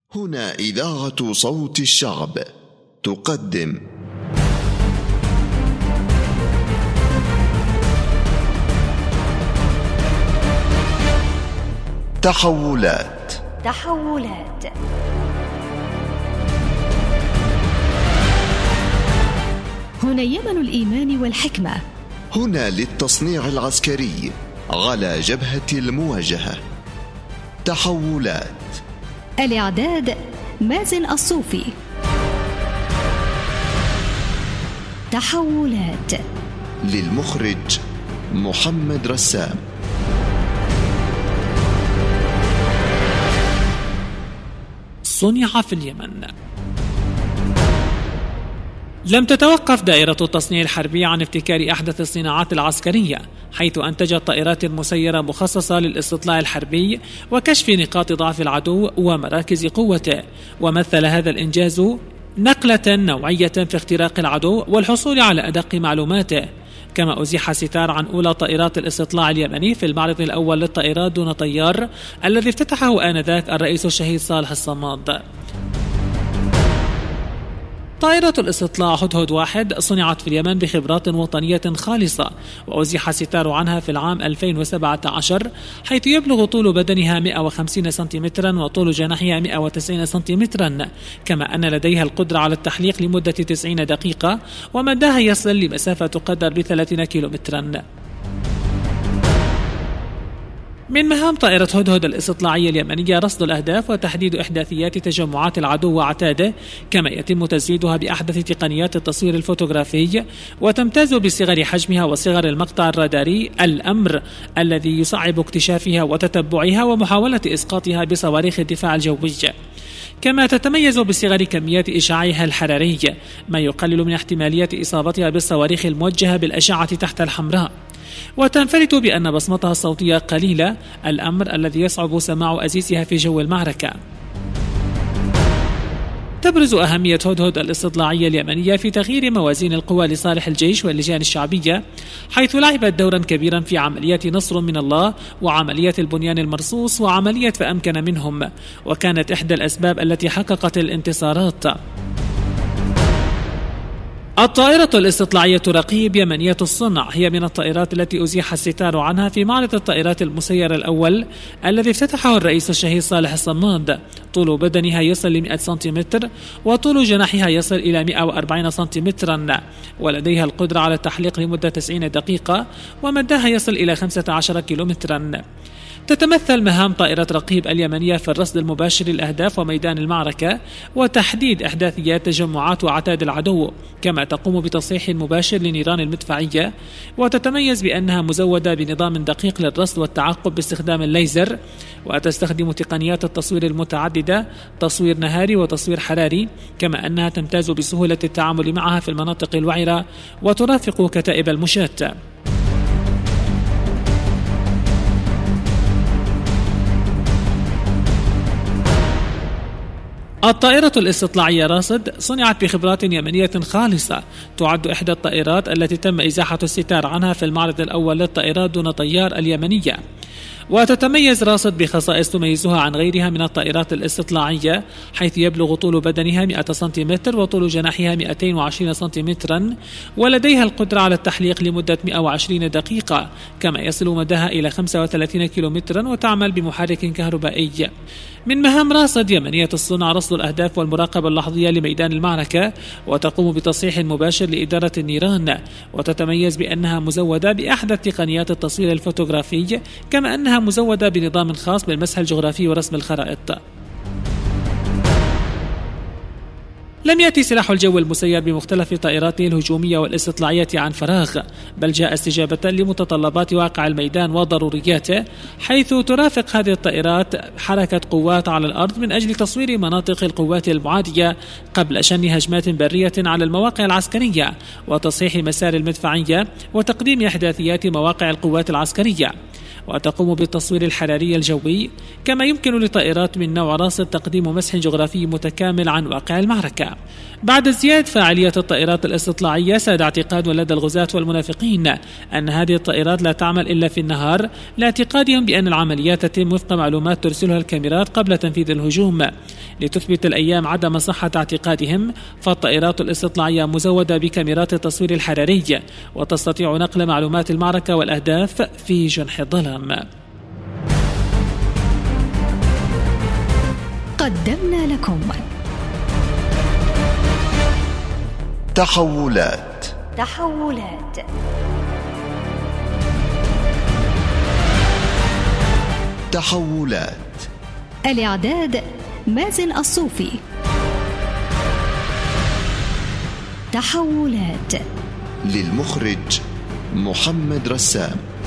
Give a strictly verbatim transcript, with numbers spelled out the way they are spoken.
هنا إذاعة صوت الشعب تقدم تحولات تحولات هنا يمن الإيمان والحكمة، هنا للتصنيع العسكري على جبهة المواجهة. تحولات. الإعداد مازن الصوفي. تحولات للمخرج محمد رسام. صنع في اليمن. لم تتوقف دائرة التصنيع الحربي عن ابتكار أحدث الصناعات العسكرية، حيث أنتجت طائرات مسيرة مخصصة للاستطلاع الحربي وكشف نقاط ضعف العدو ومراكز قوته. ومثل هذا الإنجاز نقلة نوعية في اختراق العدو والحصول على أدق معلوماته. كما أزيح ستار عن أولى طائرات الاستطلاع اليمني في المعرض الأول للطائرات دون طيار الذي افتتحه آنذاك الرئيس الشهيد صالح الصماد. طائرة الاستطلاع هدهد واحد صنعت في اليمن بخبرات وطنية خالصة، وأزيح الستار عنها في العام ألفين وسبعة عشر، حيث يبلغ طول بدنها مئة وخمسين سنتيمترا وطول جناحها مئة وتسعين سنتيمترا، كما أن لديها القدرة على التحليق لمدة تسعين دقيقة، ومداها يصل لمسافة تقدر بثلاثين كيلومترا. من مهام طائرة هدهد الاستطلاعية اليمنية رصد الأهداف وتحديد إحداثيات تجمعات العدو وعتاده، كما يتم تزويدها بأحدث تقنيات التصوير الفوتوغرافي، وتمتاز بصغر حجمها وصغر المقطع الراداري، الأمر الذي يصعب اكتشافها وتتبعها ومحاولة إسقاطها بصواريخ الدفاع الجوي. كما تتميز بصغر كميات إشعاعها الحراري، ما يقلل من احتمالية إصابتها بالصواريخ الموجهة بالأشعة تحت الحمراء. وتنفرد بأن بصمتها الصوتية قليلة، الأمر الذي يصعب سماع أزيزها في جو المعركة. تبرز أهمية هدهد الاستطلاعية اليمنية في تغيير موازين القوى لصالح الجيش واللجان الشعبية، حيث لعبت دورا كبيرا في عملية نصر من الله وعملية البنيان المرصوص وعملية فأمكن منهم، وكانت إحدى الأسباب التي حققت الانتصارات. الطائرة الاستطلاعية رقيب يمنية الصنع هي من الطائرات التي أزيح الستار عنها في معرض الطائرات المسيرة الأول الذي افتتحه الرئيس الشهيد صالح الصماد. طول بدنها يصل ل مئة سنتيمتر وطول جناحها يصل إلى مئة وأربعين سنتيمترا، ولديها القدرة على التحليق لمدة تسعين دقيقة، ومداها يصل إلى خمسة عشر كيلومترا. تتمثل مهام طائرة رقيب اليمنية في الرصد المباشر للأهداف وميدان المعركة وتحديد إحداثيات تجمعات وعتاد العدو، كما تقوم بتصحيح مباشر لنيران المدفعية، وتتميز بأنها مزودة بنظام دقيق للرصد والتعقب باستخدام الليزر، وتستخدم تقنيات التصوير المتعددة، تصوير نهاري وتصوير حراري، كما أنها تمتاز بسهولة التعامل معها في المناطق الوعرة وترافق كتائب المشاة. الطائرة الاستطلاعية راصد صنعت بخبرات يمنية خالصة، تعد إحدى الطائرات التي تم إزاحة الستار عنها في المعرض الأول للطائرات دون طيار اليمنية. وتتميز راصد بخصائص تميزها عن غيرها من الطائرات الاستطلاعية، حيث يبلغ طول بدنها مئة سنتيمتر وطول جناحها مئتين وعشرين سنتيمترا، ولديها القدرة على التحليق لمدة مئة وعشرين دقيقة، كما يصل مداها إلى خمسة وثلاثين كيلومترا، وتعمل بمحرك كهربائي. من مهام راصد يمنية الصنع رصد الأهداف والمراقبة اللحظية لميدان المعركة، وتقوم بتصحيح مباشر لإدارة النيران، وتتميز بأنها مزودة بأحدث تقنيات التصوير الفوتوغرافي، كما أنها مزودة بنظام خاص بالمسح الجغرافي ورسم الخرائط. لم يأتي سلاح الجو المسير بمختلف طائراته الهجومية والاستطلاعية عن فراغ، بل جاء استجابة لمتطلبات واقع الميدان وضرورياته، حيث ترافق هذه الطائرات حركة قوات على الأرض من أجل تصوير مناطق القوات المعادية قبل شن هجمات برية على المواقع العسكرية، وتصحيح مسار المدفعية، وتقديم إحداثيات مواقع القوات العسكرية. وتقوم بالتصوير الحراري الجوي، كما يمكن لطائرات من نوع راصد تقديم مسح جغرافي متكامل عن واقع المعركة. بعد ازدياد فاعلية الطائرات الاستطلاعية، ساد اعتقاد لدى الغزاة والمنافقين أن هذه الطائرات لا تعمل إلا في النهار، لاعتقادهم بأن العمليات تتم وفق معلومات ترسلها الكاميرات قبل تنفيذ الهجوم. لتثبت الأيام عدم صحة اعتقادهم، فالطائرات الاستطلاعية مزودة بكاميرات التصوير الحراري وتستطيع نقل معلومات المعركة والأهداف في جنح الظلام. قدمنا لكم تحولات تحولات تحولات. الإعداد مازن الصوفي. تحولات. للمخرج محمد رسام.